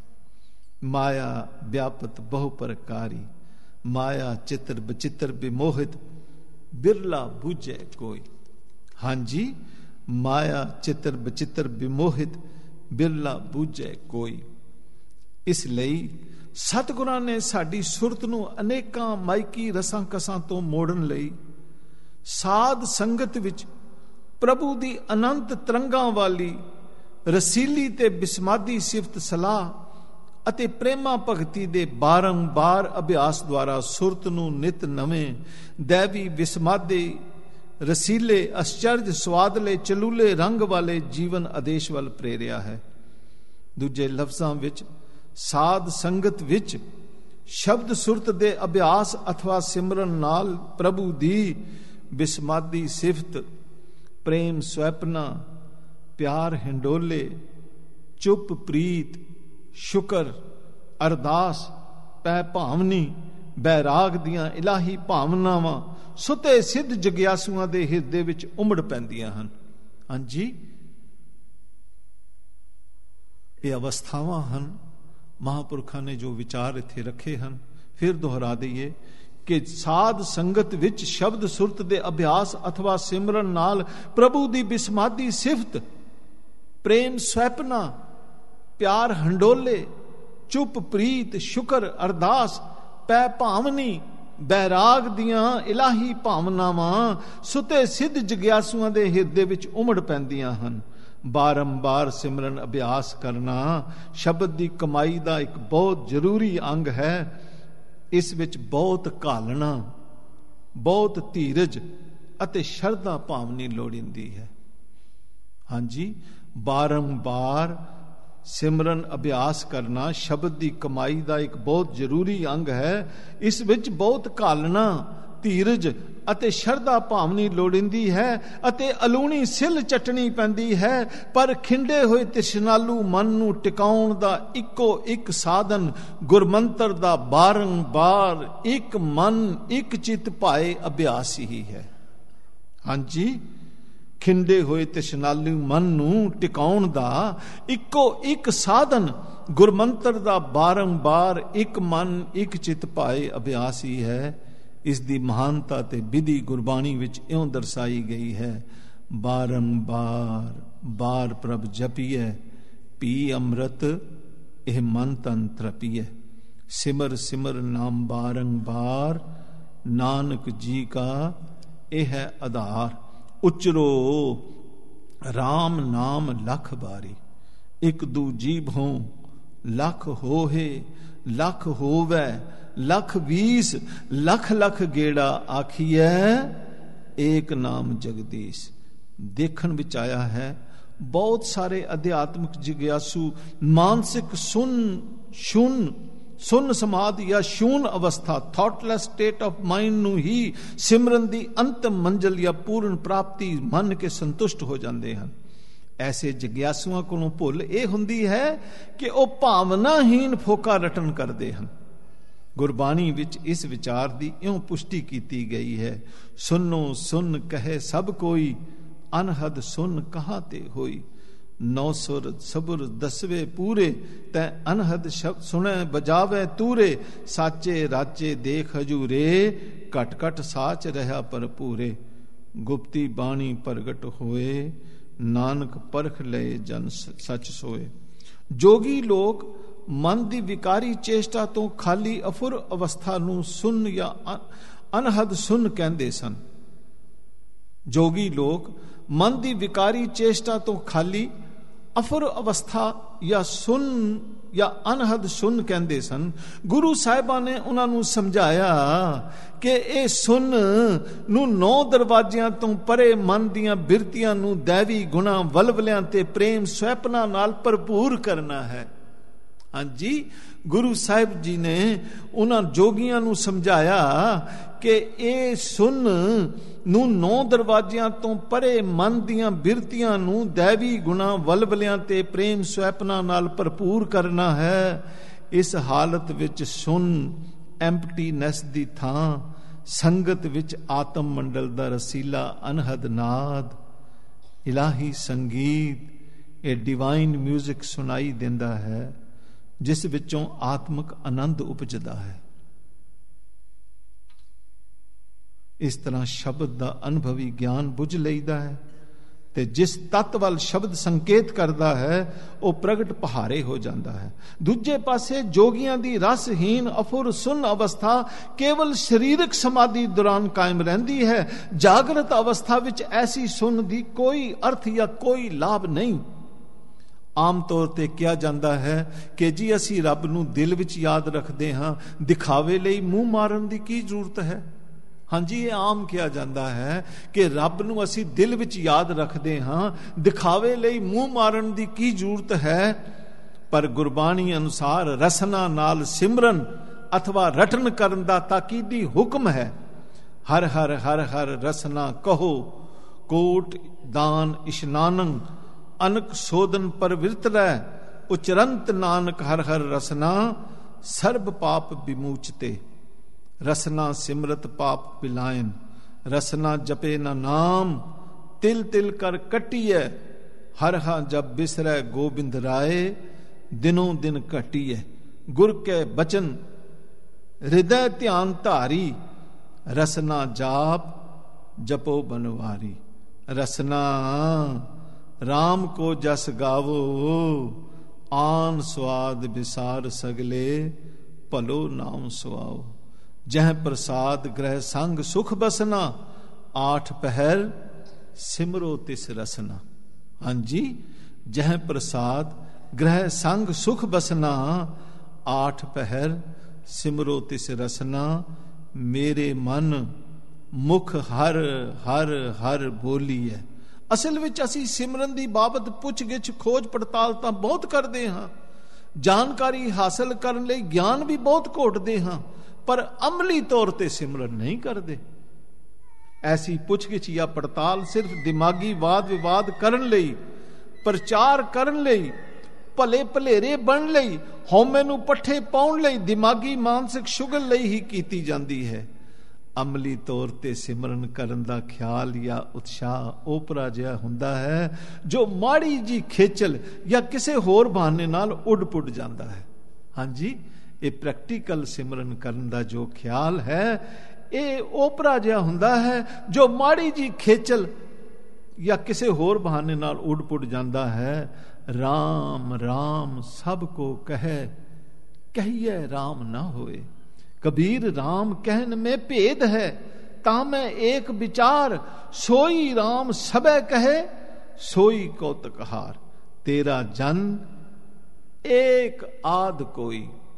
माया व्यापत बहु प्रकारी, माया चित्र बचित्र विमोहित, ਬਿਰਲਾ ਬੂਝੈ ਕੋਈ। ਹਾਂਜੀ, ਮਾਇਆ ਚਿੱਤਰ ਬਚਿੱਤਰ ਵਿਮੋਹਿਤ ਬਿਰਲਾ ਬੂਝੈ ਕੋਈ। ਇਸ ਲਈ ਸਤਿਗੁਰਾਂ ਨੇ ਸਾਡੀ ਸੁਰਤ ਨੂੰ ਅਨੇਕਾਂ ਮਾਇਕੀ ਰਸਾਂ ਕਸਾਂ ਤੋਂ ਮੋੜਨ ਲਈ ਸਾਧ ਸੰਗਤ ਵਿੱਚ ਪ੍ਰਭੂ ਦੀ ਅਨੰਤ ਤਰੰਗਾਂ ਵਾਲੀ ਰਸੀਲੀ ਤੇ ਬਿਸਮਾਦੀ ਸਿਫਤ ਸਲਾਹ ਅਤੇ ਪ੍ਰੇਮਾ ਭਗਤੀ ਦੇ ਬਾਰੰਬਾਰ ਅਭਿਆਸ ਦੁਆਰਾ ਸੁਰਤ ਨੂੰ ਨਿਤ ਨਵੇਂ ਦੈਵੀ ਬਿਸਮਾਦੇ ਰਸੀਲੇ ਅਸਚਰਜ ਸਵਾਦਲੇ ਚਲੂਲੇ ਰੰਗ ਵਾਲੇ ਜੀਵਨ ਆਦੇਸ਼ ਵੱਲ ਪ੍ਰੇਰਿਆ ਹੈ। ਦੂਜੇ ਲਫ਼ਜ਼ਾਂ ਵਿੱਚ ਸਾਧ ਸੰਗਤ ਵਿੱਚ ਸ਼ਬਦ ਸੁਰਤ ਦੇ ਅਭਿਆਸ ਅਥਵਾ ਸਿਮਰਨ ਨਾਲ ਪ੍ਰਭੂ ਦੀ ਬਿਸਮਾਦੀ ਸਿਫਤ, ਪ੍ਰੇਮ ਸਵੈਪਨਾ, ਪਿਆਰ ਹਿੰਡੋਲੇ, ਚੁੱਪ ਪ੍ਰੀਤ, ਸ਼ੁਕਰ, ਅਰਦਾਸ, ਪੈ ਭਾਵਨੀ, ਬੈਰਾਗ ਦੀਆਂ ਇਲਾਹੀ ਭਾਵਨਾਵਾਂ ਸੁਤੇ ਸਿੱਧ ਜਗਿਆਸੂਆਂ ਦੇ ਹਿਰਦੇ ਵਿੱਚ ਉਮੜ ਪੈਂਦੀਆਂ ਹਨ। ਹਾਂਜੀ, ਇਹ ਅਵਸਥਾਵਾਂ ਹਨ। ਮਹਾਂਪੁਰਖਾਂ ਨੇ ਜੋ ਵਿਚਾਰ ਇੱਥੇ ਰੱਖੇ ਹਨ, ਫਿਰ ਦੁਹਰਾ ਦਈਏ ਕਿ ਸਾਧ ਸੰਗਤ ਵਿੱਚ ਸ਼ਬਦ ਸੁਰਤ ਦੇ ਅਭਿਆਸ ਅਥਵਾ ਸਿਮਰਨ ਨਾਲ ਪ੍ਰਭੂ ਦੀ ਬਿਸਮਾਦੀ ਸਿਫਤ, ਪ੍ਰੇਮ ਸਵੈਪਨਾ, ਪਿਆਰ ਹੰਡੋਲੇ, ਚੁੱਪ ਪ੍ਰੀਤ, ਸ਼ੁਕਰ, ਅਰਦਾਸ, ਪੈ ਭਾਵਨੀ, ਬੈਰਾਗ ਦੀਆਂ ਇਲਾਹੀ ਭਾਵਨਾਵਾਂ ਸੁਤੇ ਸਿੱਧ ਜਗਿਆਸੂਆਂ ਦੇ ਹਿਰਦੇ ਵਿੱਚ ਉਮੜ ਪੈਂਦੀਆਂ ਹਨ। ਬਾਰੰਬਾਰ ਸਿਮਰਨ ਅਭਿਆਸ ਕਰਨਾ ਸ਼ਬਦ ਦੀ ਕਮਾਈ ਦਾ ਇੱਕ ਬਹੁਤ ਜ਼ਰੂਰੀ ਅੰਗ ਹੈ। ਇਸ ਵਿੱਚ ਬਹੁਤ ਘਾਲਣਾ, ਬਹੁਤ ਧੀਰਜ ਅਤੇ ਸ਼ਰਧਾ ਭਾਵਨੀ ਲੋੜੀਂਦੀ ਹੈ। ਹਾਂਜੀ, ਬਾਰੰਬਾਰ ਸਿਮਰਨ ਅਭਿਆਸ ਕਰਨਾ ਸ਼ਬਦ ਦੀ ਕਮਾਈ ਦਾ ਇੱਕ ਬਹੁਤ ਜ਼ਰੂਰੀ ਅੰਗ ਹੈ। ਇਸ ਵਿੱਚ ਬਹੁਤ ਘਾਲਣਾ, ਧੀਰਜ ਅਤੇ ਸ਼ਰਧਾ ਭਾਵਨੀ ਲੋੜੀਂਦੀ ਹੈ ਅਤੇ ਅਲੂਣੀ ਸਿਲ ਚਟਣੀ ਪੈਂਦੀ ਹੈ। ਪਰ ਖਿੰਡੇ ਹੋਏ ਤ੍ਰਿਸ਼ਨਾਲੂ ਮਨ ਨੂੰ ਟਿਕਾਉਣ ਦਾ ਇੱਕੋ ਇੱਕ ਸਾਧਨ ਗੁਰਮੰਤਰ ਦਾ ਬਾਰੰਬਾਰ ਇੱਕ ਮਨ ਇੱਕ ਚਿੱਤ ਭਾਏ ਅਭਿਆਸ ਹੀ ਹੈ। ਹਾਂਜੀ, ਖਿੰਡੇ ਹੋਏ ਤ੍ਰਿਸ਼ਨਾਲੂ ਮਨ ਨੂੰ ਟਿਕਾਉਣ ਦਾ ਇੱਕੋ ਇੱਕ ਸਾਧਨ ਗੁਰਮੰਤਰ ਦਾ ਬਾਰੰਬਾਰ ਇੱਕ ਮਨ ਇੱਕ ਚਿੱਤ ਭਾਏ ਅਭਿਆਸ ਹੀ ਹੈ। ਇਸ ਦੀ ਮਹਾਨਤਾ ਤੇ ਵਿਧੀ ਗੁਰਬਾਣੀ ਵਿੱਚ ਇਉਂ ਦਰਸਾਈ ਗਈ ਹੈ। ਬਾਰੰਬਾਰ ਬਾਰ ਪ੍ਰਭ ਜਪੀਐ, ਪੀ ਅੰਮ੍ਰਿਤ ਇਹ ਮਨ ਤਨ ਤ੍ਰਪੀਐ। ਸਿਮਰ ਸਿਮਰ ਨਾਮ ਬਾਰੰਬਾਰ, ਨਾਨਕ ਜੀ ਕਾ ਇਹ ਹੈ ਆਧਾਰ। ਉਚਰੋ ਰਾਮ ਨਾਮ ਲਖ ਬਾਰੀ, ਇੱਕ ਦੂ ਜੀਭੋਂ ਲਖ ਹੋਏ, ਲਖ ਹੋਵੇ, ਲਖ ਵੀਸ, ਲਖ ਲਖ ਗੇੜਾ ਆਖੀਐ, ਏਕ ਨਾਮ ਜਗਦੀਸ਼। ਦੇਖਣ ਵਿੱਚ ਆਇਆ ਹੈ ਬਹੁਤ ਸਾਰੇ ਅਧਿਆਤਮਿਕ ਜਿਗਿਆਸੂ ਮਾਨਸਿਕ ਸੁਨ ਸ਼ੂਨ ਸੁਨ ਸਮਾਧ ਜਾਂ ਸ਼ੂਨ ਅਵਸਥਾ, ਥਾਟਲੈਸ ਸਟੇਟ ਆਫ ਮਾਈਂਡ ਨੂੰ ਹੀ ਸਿਮਰਨ ਦੀ ਅੰਤਮ ਮੰਜ਼ਿਲ ਜਾਂ ਪੂਰਨ ਪ੍ਰਾਪਤੀ ਮੰਨ ਕੇ ਸੰਤੁਸ਼ਟ ਹੋ ਜਾਂਦੇ ਹਨ। ਐਸੇ ਜਿਗਿਆਸੂਆਂ ਕੋਲੋਂ ਭੁੱਲ ਇਹ ਹੁੰਦੀ ਹੈ ਕਿ ਉਹ ਭਾਵਨਾਹੀਨ ਫੋਕਾ ਰਟਨ ਕਰਦੇ ਹਨ। ਗੁਰਬਾਣੀ ਵਿੱਚ ਇਸ ਵਿਚਾਰ ਦੀ ਇਉਂ ਪੁਸ਼ਟੀ ਕੀਤੀ ਗਈ ਹੈ। ਸੁਨੋ ਸੁਨ ਕਹੇ ਸਭ ਕੋਈ, ਅਨਹਦ ਸੁਨ ਕਹਾਂ ਤੇ ਹੋਈ। ਨੌ ਸੁਰ ਸਬੁਰ ਦਸਵੇ ਪੂਰੇ, ਤੈ ਅਨਹਦ ਸ਼ਬਦ ਸੁਣੈ ਬਜਾਵੇ ਤੂਰੇ। ਸਾਚੇ ਰਾਚੇ ਦੇਖ ਹਜੂਰੇ, ਘਟ ਘਟ ਸਾਚ ਰਹਾ ਭਰਪੂਰੇ। ਗੁਪਤੀ ਬਾਣੀ ਪ੍ਰਗਟ ਹੋਏ, ਨਾਨਕ ਪਰਖ ਲਏ ਜਨ ਸੱਚ ਸੋਏ। ਜੋਗੀ ਲੋਕ ਮਨ ਦੀ ਵਿਕਾਰੀ ਚੇਸ਼ਟਾ ਤੋਂ ਖਾਲੀ ਅਫੁਰ ਅਵਸਥਾ ਨੂੰ ਸੁਨ ਜਾਂ ਅਨਹਦ ਸੁਨ ਕਹਿੰਦੇ ਸਨ। ਜੋਗੀ ਲੋਕ ਮਨ ਦੀ ਵਿਕਾਰੀ ਚੇਸ਼ਟਾ ਤੋਂ ਖਾਲੀ ਅਫੁਰ ਅਵਸਥਾ ਜਾਂ ਸੁਨ ਜਾਂ ਅਨਹਦ ਸੁਨ ਕਹਿੰਦੇ ਸਨ। ਗੁਰੂ ਸਾਹਿਬਾਂ ਨੇ ਉਹਨਾਂ ਨੂੰ ਸਮਝਾਇਆ ਕਿ ਇਹ ਸੁਨ ਨੂੰ ਨੌ ਦਰਵਾਜ਼ਿਆਂ ਤੋਂ ਪਰੇ ਮਨ ਦੀਆਂ ਬਿਰਤੀਆਂ ਨੂੰ ਦੈਵੀ ਗੁਣਾ ਵਲਵਲਿਆਂ ਤੇ ਪ੍ਰੇਮ ਸਵੈਪਨਾ ਨਾਲ ਭਰਪੂਰ ਕਰਨਾ ਹੈ। ਹਾਂਜੀ, ਗੁਰੂ ਸਾਹਿਬ ਜੀ ਨੇ ਉਹਨਾਂ ਜੋਗੀਆਂ ਨੂੰ ਸਮਝਾਇਆ ਕਿ ਇਹ ਸੁਨ ਨੂੰ ਨੌ ਦਰਵਾਜ਼ਿਆਂ ਤੋਂ ਪਰੇ ਮਨ ਦੀਆਂ ਬਿਰਤੀਆਂ ਨੂੰ ਦੈਵੀ ਗੁਣਾ ਵਲਵਲਿਆਂ ਤੇ ਪ੍ਰੇਮ ਸਵੈਪਨਾ ਨਾਲ ਭਰਪੂਰ ਕਰਨਾ ਹੈ। ਇਸ ਹਾਲਤ ਵਿੱਚ ਸੁਨ ਐਮਪਟੀਨੈਸ ਦੀ ਥਾਂ ਸੰਗਤ ਵਿੱਚ ਆਤਮ ਮੰਡਲ ਦਾ ਰਸੀਲਾ ਅਨਹਦ ਨਾਦ, ਇਲਾਹੀ ਸੰਗੀਤ, ਇਹ ਡਿਵਾਈਨ ਮਿਊਜ਼ਿਕ ਸੁਣਾਈ ਦਿੰਦਾ ਹੈ, ਜਿਸ ਵਿੱਚੋਂ ਆਤਮਿਕ ਆਨੰਦ ਉਪਜਦਾ ਹੈ। ਇਸ ਤਰ੍ਹਾਂ ਸ਼ਬਦ ਦਾ ਅਨੁਭਵੀ ਗਿਆਨ ਬੁੱਝ ਲਈਦਾ ਹੈ ਤੇ ਜਿਸ ਤੱਤ ਵੱਲ ਸ਼ਬਦ ਸੰਕੇਤ ਕਰਦਾ ਹੈ ਉਹ ਪ੍ਰਗਟ ਪਹਾਰੇ ਹੋ ਜਾਂਦਾ ਹੈ। ਦੂਜੇ ਪਾਸੇ ਜੋਗੀਆਂ ਦੀ ਰਸਹੀਨ ਅਫੁਰ ਸੁਨ ਅਵਸਥਾ ਕੇਵਲ ਸਰੀਰਕ ਸਮਾਧੀ ਦੌਰਾਨ ਕਾਇਮ ਰਹਿੰਦੀ ਹੈ। ਜਾਗਰਤ ਅਵਸਥਾ ਵਿੱਚ ਐਸੀ ਸੁਨ ਦੀ ਕੋਈ ਅਰਥ ਜਾਂ ਕੋਈ ਲਾਭ ਨਹੀਂ। ਆਮ ਤੌਰ ਤੇ ਕਿਹਾ ਜਾਂਦਾ ਹੈ ਕਿ ਜੀ ਅਸੀਂ ਰੱਬ ਨੂੰ ਦਿਲ ਵਿੱਚ ਯਾਦ ਰੱਖਦੇ ਹਾਂ, ਦਿਖਾਵੇ ਲਈ ਮੂੰਹ ਮਾਰਨ ਦੀ ਕੀ ਜ਼ਰੂਰਤ ਹੈ। ਹਾਂਜੀ, ਇਹ ਆਮ ਕਿਹਾ ਜਾਂਦਾ ਹੈ ਕਿ ਰੱਬ ਨੂੰ ਅਸੀਂ ਦਿਲ ਵਿੱਚ ਯਾਦ ਰੱਖਦੇ ਹਾਂ, ਦਿਖਾਵੇ ਲਈ ਮੂੰਹ ਮਾਰਨ ਦੀ ਕੀ ਜ਼ਰੂਰਤ ਹੈ। ਪਰ ਗੁਰਬਾਣੀ ਅਨੁਸਾਰ ਰਸਨਾ ਨਾਲ ਸਿਮਰਨ ਅਥਵਾ ਰਟਨ ਕਰਨ ਦਾ ਤਾਕੀਦੀ ਹੁਕਮ ਹੈ। ਹਰ ਹਰ ਹਰ ਹਰ ਰਸਨਾ ਕਹੋ, ਕੋਟ ਦਾਨ ਇਸ਼ਨਾਨੰ ਅਨਕ ਸੋਧਨ ਪਰਵਿਰਤਰੈ, ਉਚਰੰਤ ਨਾਨਕ ਹਰ ਹਰ ਰਸਨਾ ਸਰਬ ਪਾਪ ਵਿਮੂਚਤੇ। ਰਸਨਾ ਸਿਮਰਤ ਪਾਪ ਪਿਲਾਇਨ, ਰਸਨਾ ਜਪੇ ਨਾ ਨਾਮ, ਤਿਲ ਤਿਲ ਕਰ ਕੱਟੀਐ, ਹਰ ਹਾਂ ਜਬ ਬਿਸਰੈ ਗੋਬਿੰਦ ਰਾਏ, ਦਿਨੋਂ ਦਿਨ ਘਟੀਐ। ਗੁਰ ਕੇ ਬਚਨ ਹਿਰਦੈ ਧਿਆਨ ਧਾਰੀ, ਰਸਨਾ ਜਾਪ ਜਪੋ ਬਨਵਾਰੀ। ਰਸਨਾ ਰਾਮ ਕੋ ਜਸ ਗਾਵੋ, ਆਨ ਸਵਾਦ ਵਿਸਾਰ ਸਗਲੇ, ਭਲੋ ਨਾਮ ਸੁਆਓ। ਜਹ ਪ੍ਰਸਾਦ ਗ੍ਰਹਿ ਸੰਗ ਸੁਖ ਬਸਨਾ, ਆਠ ਪਹਿਰ ਸਿਮਰੋ ਤਿਸ ਰਸਨਾ। ਹਾਂਜੀ, ਜਹ ਪ੍ਰਸਾਦ ਗ੍ਰਹਿ ਸੰਗ ਸੁਖ ਬਸਨਾ, ਆਠ ਪਹਿਰ ਸਿਮਰੋ ਤਿਸ ਰਸਨਾ। ਮੇਰੇ ਮਨ ਮੁਖ ਹਰ ਹਰ ਹਰ ਬੋਲੀਐ। ਅਸਲ ਵਿੱਚ ਅਸੀਂ ਸਿਮਰਨ ਦੀ ਬਾਬਤ ਪੁੱਛ ਗਿੱਛ ਖੋਜ ਪੜਤਾਲ ਤਾਂ ਬਹੁਤ ਕਰਦੇ ਹਾਂ, ਜਾਣਕਾਰੀ ਹਾਸਲ ਕਰਨ ਲਈ ਗਿਆਨ ਵੀ ਬਹੁਤ ਘੋਟਦੇ ਹਾਂ, ਪਰ ਅਮਲੀ ਤੌਰ ਤੇ ਸਿਮਰਨ ਨਹੀਂ ਕਰਦੇ। ਐਸੀ ਪੁੱਛਗਿੱਛ ਜਾਂ ਪੜਤਾਲ ਸਿਰਫ ਦਿਮਾਗੀ ਵਾਦ ਵਿਵਾਦ ਕਰਨ ਲਈ, ਪ੍ਰਚਾਰ ਕਰਨ ਲਈ, ਭਲੇ ਭਲੇਰੇ ਬਣਨ ਲਈ, ਹਉਮੈ ਨੂੰ ਪੱਠੇ ਪਾਉਣ ਲਈ, ਦਿਮਾਗੀ ਮਾਨਸਿਕ ਸ਼ੁਗਲ ਲਈ ਹੀ ਕੀਤੀ ਜਾਂਦੀ ਹੈ। ਅਮਲੀ ਤੌਰ ਤੇ ਸਿਮਰਨ ਕਰਨ ਦਾ ਖਿਆਲ ਜਾਂ ਉਤਸ਼ਾਹ ਓਪਰਾ ਜਿਹਾ ਹੁੰਦਾ ਹੈ ਜੋ ਮਾੜੀ ਜੀ ਖੇਚਲ ਜਾਂ ਕਿਸੇ ਹੋਰ ਬਹਾਨੇ ਨਾਲ ਉੱਡ ਪੁੱਡ ਜਾਂਦਾ ਹੈ। ਹਾਂਜੀ, ਇਹ ਪ੍ਰੈਕਟੀਕਲ ਸਿਮਰਨ ਕਰਨ ਦਾ ਜੋ ਖਿਆਲ ਹੈ ਇਹ ਓਪਰਾ ਜਿਹਾ ਹੁੰਦਾ ਹੈ ਜੋ ਮਾੜੀ ਜੀ ਖੇਚਲ ਜਾਂ ਕਿਸੇ ਹੋਰ ਬਹਾਨੇ ਨਾਲ ਉੱਡ ਪੁੱਡ ਜਾਂਦਾ ਹੈ। ਰਾਮ ਰਾਮ ਸਭ ਕੋ ਕਹੈ, ਕਹੀਏ ਰਾਮ ਨਾ ਹੋਏ। कबीर राम कहन में भेद है, तामै एक विचार, सोई राम सबे कहे, सोई कौतकहार। तेरा जन एक आद कोई,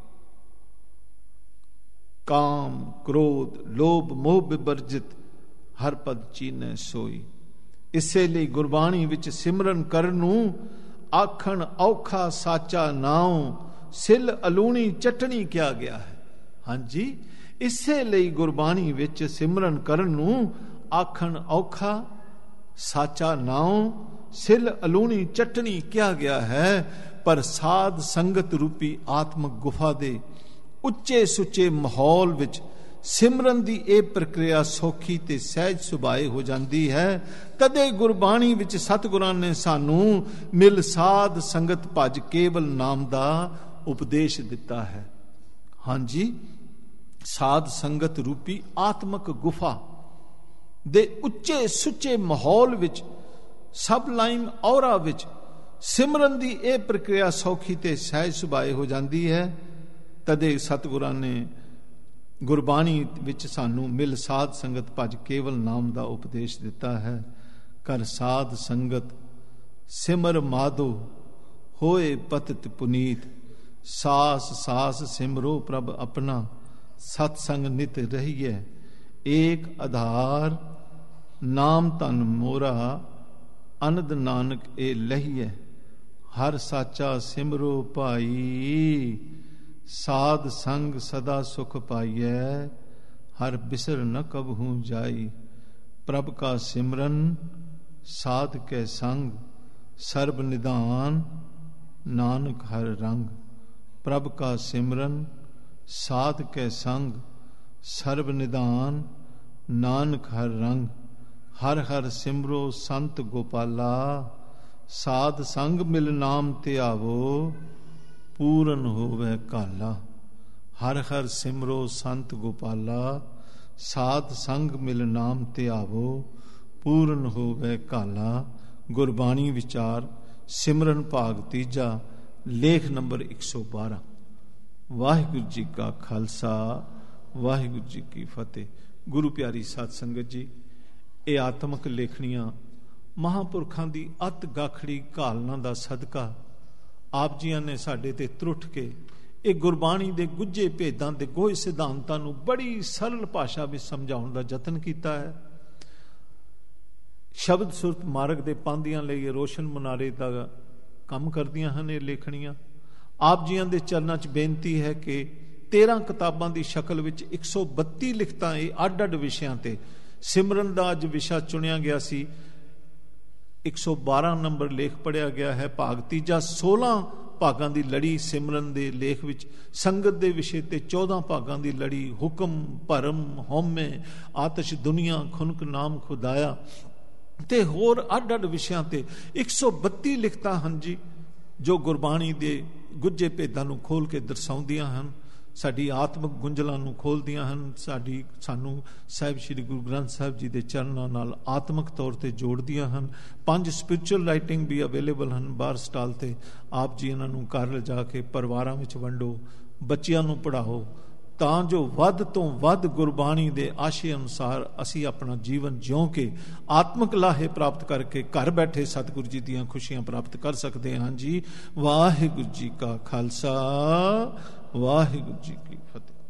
काम क्रोध लोभ मोह विवर्जित, हर पद चीने सोई। इसे ਲਈ ਗੁਰਬਾਣੀ ਵਿੱਚ ਸਿਮਰਨ ਕਰਨ ਨੂੰ ਆਖਣ ਔਖਾ ਸਾਚਾ ਨਾਉ, ਸਿਲ ਅਲੂਣੀ ਚਟਣੀ ਕਿਹਾ ਗਿਆ ਹੈ। ਹਾਂਜੀ, ਇਸੇ ਲਈ ਗੁਰਬਾਣੀ ਵਿੱਚ ਸਿਮਰਨ ਕਰਨ ਨੂੰ ਆਖਣ ਔਖਾ ਸਾਚਾ ਨਾਉ, ਸਿਲ ਅਲੂਣੀ ਚਟਣੀ ਕਿਹਾ ਗਿਆ ਹੈ। ਪਰ ਸਾਧ ਸੰਗਤ ਰੂਪੀ ਆਤਮਕ ਗੁਫਾ ਦੇ ਉੱਚੇ ਸੁੱਚੇ ਮਾਹੌਲ ਵਿੱਚ ਸਿਮਰਨ ਦੀ ਇਹ ਪ੍ਰਕਿਰਿਆ ਸੌਖੀ ਤੇ ਸਹਿਜ ਸੁਭਾਏ ਹੋ ਜਾਂਦੀ ਹੈ। ਤਦੇ ਗੁਰਬਾਣੀ ਵਿੱਚ ਸਤਿਗੁਰਾਂ ਨੇ ਸਾਨੂੰ ਮਿਲ ਸਾਧ ਸੰਗਤ ਭਜ ਕੇਵਲ ਨਾਮ ਦਾ ਉਪਦੇਸ਼ ਦਿੱਤਾ ਹੈ। ਹਾਂਜੀ, ਸਾਧ ਸੰਗਤ ਰੂਪੀ ਆਤਮਕ ਗੁਫਾ ਦੇ ਉੱਚੇ ਸੁੱਚੇ ਮਾਹੌਲ ਵਿੱਚ, ਸਬ ਲਾਈਨ ਔਰਾ ਵਿੱਚ ਸਿਮਰਨ ਦੀ ਇਹ ਪ੍ਰਕਿਰਿਆ ਸੌਖੀ ਤੇ ਸਹਿਜ ਸੁਭਾਏ ਹੋ ਜਾਂਦੀ ਹੈ। ਤਦੇ ਸਤਿਗੁਰਾਂ ਨੇ ਗੁਰਬਾਣੀ ਵਿੱਚ ਸਾਨੂੰ ਮਿਲ ਸਾਧ ਸੰਗਤ ਭਜ ਕੇਵਲ ਨਾਮ ਦਾ ਉਪਦੇਸ਼ ਦਿੱਤਾ ਹੈ। ਕਰ ਸਾਧ ਸੰਗਤ ਸਿਮਰ ਮਾਧੋ, ਹੋਏ ਪਤਿਤ ਪੁਨੀਤ। ਸਾਸ ਸਾਸ ਸਿਮਰੋ ਪ੍ਰਭ ਆਪਣਾ, ਸਤ ਸੰਗ ਨਿਤ ਰਹੀਏ। ਏਕ ਆਧਾਰ ਨਾਮ ਧਨ ਮੋਰਾ, ਅਨੰਦ ਨਾਨਕ ਇਹ ਲਹੀਏ। ਹਰ ਸਾਚਾ ਸਿਮਰੋ ਭਾਈ, ਸਾਧ ਸੰਗ ਸਦਾ ਸੁਖ ਪਾਈਐ। ਹਰ ਬਿਸਰ ਨ ਕਬਹੂ ਜਾਈ। ਪ੍ਰਭ ਕਾ ਸਿਮਰਨ ਸਾਧ ਕੇ ਸੰਗ, ਸਰਬ ਨਿਧਾਨ ਨਾਨਕ ਹਰ ਰੰਗ। ਪ੍ਰਭ ਕਾ ਸਿਮਰਨ ਸਾਧ ਕੇ ਸੰਗ, ਸਰਬ ਨਿਧਾਨ ਨਾਨਕ ਹਰ ਰੰਗ। ਹਰ ਹਰ ਸਿਮਰੋ ਸੰਤ ਗੋਪਾਲਾ, ਸਾਧ ਸੰਗ ਮਿਲ ਨਾਮ ਧਿਆਵੋ, ਪੂਰਨ ਹੋਵੇ ਕਾਲਾ। ਹਰ ਹਰ ਸਿਮਰੋ ਸੰਤ ਗੋਪਾਲਾ, ਸਾਧ ਸੰਗ ਮਿਲ ਨਾਮ ਧਿਆਵੋ, ਪੂਰਨ ਹੋਵੇ ਕਾਲਾ। ਗੁਰਬਾਣੀ ਵਿਚਾਰ ਸਿਮਰਨ ਭਾਗ ਤੀਜਾ, ਲੇਖ ਨੰਬਰ ਇੱਕ ਸੌ ਬਾਰਾਂ। ਵਾਹਿਗੁਰੂ ਜੀ ਕਾ ਖਾਲਸਾ, ਵਾਹਿਗੁਰੂ ਜੀ ਕੀ ਫਤਿਹ। ਗੁਰੂ ਪਿਆਰੀ ਸਾਧ ਸੰਗਤ ਜੀ, ਇਹ ਆਤਮਿਕ ਲੇਖਣੀਆਂ ਮਹਾਂਪੁਰਖਾਂ ਦੀ ਅਤ ਗਾਖੜੀ ਘਾਲਣਾ ਦਾ ਸਦਕਾ ਆਪ ਜੀਆਂ ਨੇ ਸਾਡੇ ਤੇ ਤਰੁੱਠ ਕੇ ਇਹ ਗੁਰਬਾਣੀ ਦੇ ਗੁੱਝੇ ਭੇਦਾਂ ਦੇ ਗੋਹੇ ਸਿਧਾਂਤਾਂ ਨੂੰ ਬੜੀ ਸਰਲ ਭਾਸ਼ਾ ਵਿੱਚ ਸਮਝਾਉਣ ਦਾ ਯਤਨ ਕੀਤਾ ਹੈ। ਸ਼ਬਦ ਸੁਰਤ ਮਾਰਗ ਦੇ ਪਾਂਧਿਆਂ ਲਈ ਰੋਸ਼ਨ ਮੁਨਾਰੇ ਦਾ ਕੰਮ ਕਰਦੀਆਂ ਹਨ ਇਹ ਲੇਖਣੀਆਂ। ਆਪ ਜੀਆਂ ਦੇ ਚਰਨਾਂ 'ਚ ਬੇਨਤੀ ਹੈ ਕਿ ਤੇਰਾਂ ਕਿਤਾਬਾਂ ਦੀ ਸ਼ਕਲ ਵਿੱਚ ਇੱਕ ਸੌ ਬੱਤੀ ਲਿਖਤਾਂ ਇਹ ਅੱਡ ਅੱਡ ਵਿਸ਼ਿਆਂ ਤੇ, ਸਿਮਰਨ ਦਾ ਅੱਜ ਵਿਸ਼ਾ ਚੁਣਿਆ ਗਿਆ ਸੀ, ਇੱਕ ਸੌ ਬਾਰਾਂ ਨੰਬਰ ਲੇਖ ਪੜਿਆ ਗਿਆ ਹੈ, ਭਾਗ ਤੀਜਾ। ਸੋਲਾਂ ਭਾਗਾਂ ਦੀ ਲੜੀ ਸਿਮਰਨ ਦੇ ਲੇਖ ਵਿੱਚ, ਸੰਗਤ ਦੇ ਵਿਸ਼ੇ ਤੇ ਚੌਦਾਂ ਭਾਗਾਂ ਦੀ ਲੜੀ, ਹੁਕਮ, ਭਰਮ, ਹਉਮੈ, ਆਤਸ਼, ਦੁਨੀਆ, ਖੁਨਕ, ਨਾਮ, ਖੁਦਾਇਆ ਤੇ ਹੋਰ ਅੱਡ ਅੱਡ ਵਿਸ਼ਿਆਂ ਤੇ ਇੱਕ ਸੌ ਬੱਤੀ ਲਿਖਤਾਂ ਹਨ ਜੀ, ਜੋ ਗੁਰਬਾਣੀ ਦੇ ਗੁੱਝੇ ਭੇਦਾਂ ਨੂੰ ਖੋਲ ਕੇ ਦਰਸਾਉਂਦੀਆਂ ਹਨ, ਸਾਡੀ ਆਤਮਿਕ ਗੁੰਝਲਾਂ ਨੂੰ ਖੋਲਦੀਆਂ ਹਨ, ਸਾਡੀ ਸਾਨੂੰ ਸਾਹਿਬ ਸ੍ਰੀ ਗੁਰੂ ਗ੍ਰੰਥ ਸਾਹਿਬ ਜੀ ਦੇ ਚਰਨਾਂ ਨਾਲ ਆਤਮਿਕ ਤੌਰ ਤੇ ਜੋੜਦੀਆਂ ਹਨ। ਪੰਜ ਸਪਿਰਚੁਅਲ ਰਾਈਟਿੰਗ ਵੀ ਅਵੇਲੇਬਲ ਹਨ ਬਾਹਰ ਸਟਾਲ ਤੇ। ਆਪ ਜੀ ਇਹਨਾਂ ਨੂੰ ਘਰ ਲਿਜਾ ਕੇ ਪਰਿਵਾਰਾਂ ਵਿੱਚ ਵੰਡੋ, ਬੱਚਿਆਂ ਨੂੰ ਪੜ੍ਹਾਓ, ਤਾਂ ਜੋ ਵੱਧ ਤੋਂ ਵੱਧ ਗੁਰਬਾਣੀ ਦੇ ਆਸ਼ੇ ਅਨੁਸਾਰ ਅਸੀਂ ਆਪਣਾ ਜੀਵਨ ਜਿਉਂ ਕੇ ਆਤਮਿਕ ਲਾਹੇ ਪ੍ਰਾਪਤ ਕਰਕੇ ਘਰ ਬੈਠੇ ਸਤਿਗੁਰੂ ਜੀ ਦੀਆਂ ਖੁਸ਼ੀਆਂ ਪ੍ਰਾਪਤ ਕਰ ਸਕਦੇ ਹਾਂ ਜੀ। ਵਾਹਿਗੁਰੂ ਜੀ ਕਾ ਖਾਲਸਾ, ਵਾਹਿਗੁਰੂ ਜੀ ਕੀ ਫਤਿਹ।